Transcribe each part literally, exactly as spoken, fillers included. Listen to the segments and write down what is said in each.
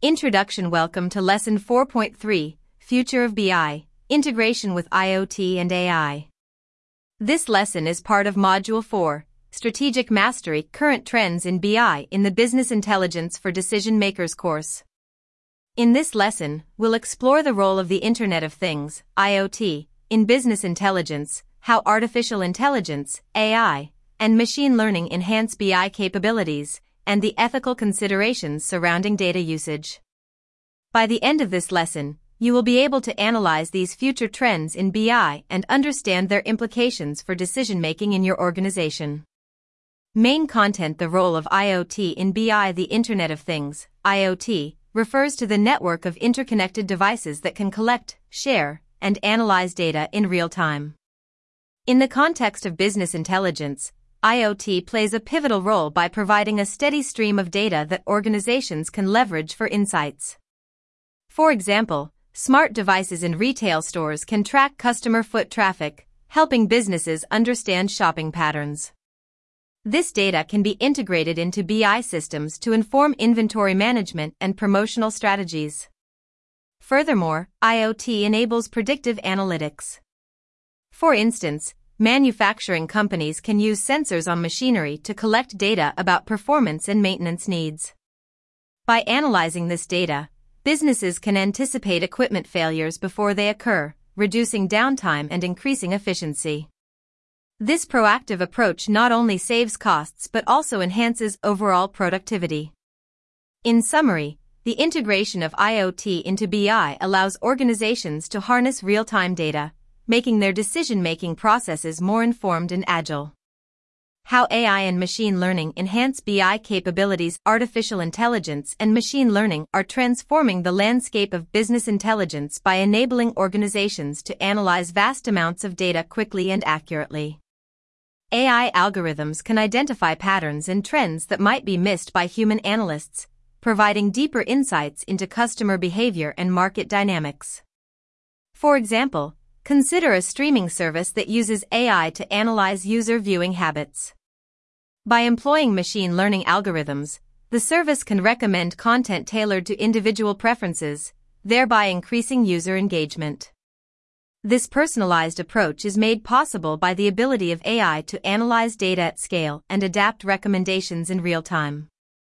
Introduction. Welcome to Lesson four point three, Future of B I, Integration with IoT and A I. This lesson is part of Module four, Strategic Mastery, Current Trends in B I in the Business Intelligence for Decision Makers course. In this lesson, we'll explore the role of the Internet of Things, IoT, in business intelligence, how artificial intelligence, A I, and machine learning enhance B I capabilities, and the ethical considerations surrounding data usage. By the end of this lesson, you will be able to analyze these future trends in B I and understand their implications for decision-making in your organization. Main content. The role of IoT in B I. The Internet of Things, IoT, refers to the network of interconnected devices that can collect, share, and analyze data in real time. In the context of business intelligence, IoT plays a pivotal role by providing a steady stream of data that organizations can leverage for insights. For example, smart devices in retail stores can track customer foot traffic, helping businesses understand shopping patterns. This data can be integrated into B I systems to inform inventory management and promotional strategies. Furthermore, IoT enables predictive analytics. For instance, manufacturing companies can use sensors on machinery to collect data about performance and maintenance needs. By analyzing this data, businesses can anticipate equipment failures before they occur, reducing downtime and increasing efficiency. This proactive approach not only saves costs but also enhances overall productivity. In summary, the integration of IoT into B I allows organizations to harness real-time data, making their decision-making processes more informed and agile. How A I and machine learning enhance B I capabilities. Artificial intelligence and machine learning are transforming the landscape of business intelligence by enabling organizations to analyze vast amounts of data quickly and accurately. A I algorithms can identify patterns and trends that might be missed by human analysts, providing deeper insights into customer behavior and market dynamics. For example, consider a streaming service that uses A I to analyze user viewing habits. By employing machine learning algorithms, the service can recommend content tailored to individual preferences, thereby increasing user engagement. This personalized approach is made possible by the ability of A I to analyze data at scale and adapt recommendations in real time.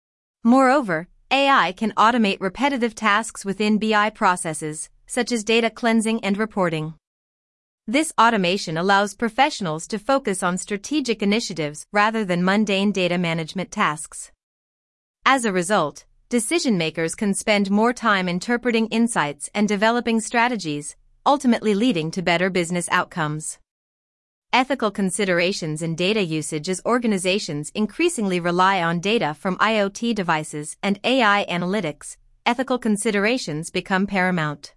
Moreover, A I can automate repetitive tasks within B I processes, such as data cleansing and reporting. This automation allows professionals to focus on strategic initiatives rather than mundane data management tasks. As a result, decision-makers can spend more time interpreting insights and developing strategies, ultimately leading to better business outcomes. Ethical considerations in data usage. As organizations increasingly rely on data from IoT devices and A I analytics, ethical considerations become paramount.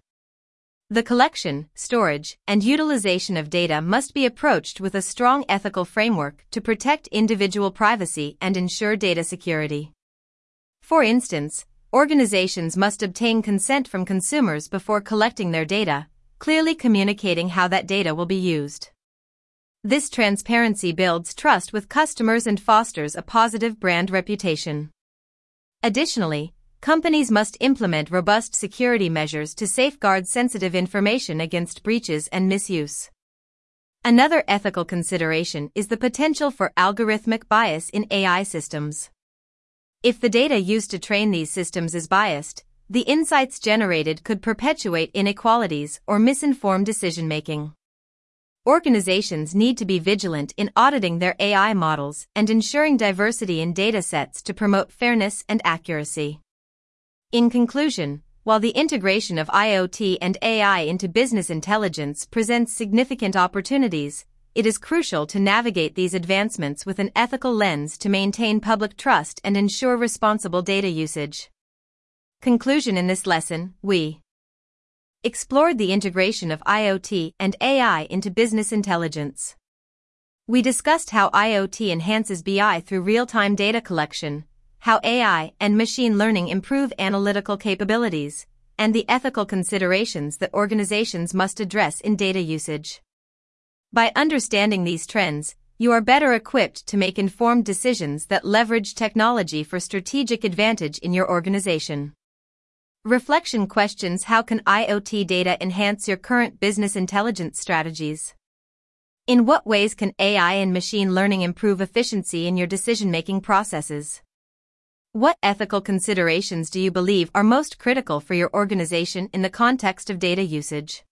The collection, storage, and utilization of data must be approached with a strong ethical framework to protect individual privacy and ensure data security. For instance, organizations must obtain consent from consumers before collecting their data, clearly communicating how that data will be used. This transparency builds trust with customers and fosters a positive brand reputation. Additionally, companies must implement robust security measures to safeguard sensitive information against breaches and misuse. Another ethical consideration is the potential for algorithmic bias in A I systems. If the data used to train these systems is biased, the insights generated could perpetuate inequalities or misinform decision-making. Organizations need to be vigilant in auditing their A I models and ensuring diversity in data sets to promote fairness and accuracy. In conclusion, while the integration of IoT and A I into business intelligence presents significant opportunities, it is crucial to navigate these advancements with an ethical lens to maintain public trust and ensure responsible data usage. Conclusion. In this lesson, we explored the integration of IoT and A I into business intelligence. We discussed how IoT enhances B I through real-time data collection, how A I and machine learning improve analytical capabilities, and the ethical considerations that organizations must address in data usage. By understanding these trends, you are better equipped to make informed decisions that leverage technology for strategic advantage in your organization. Reflection questions: how can IoT data enhance your current business intelligence strategies? In what ways can A I and machine learning improve efficiency in your decision-making processes? What ethical considerations do you believe are most critical for your organization in the context of data usage?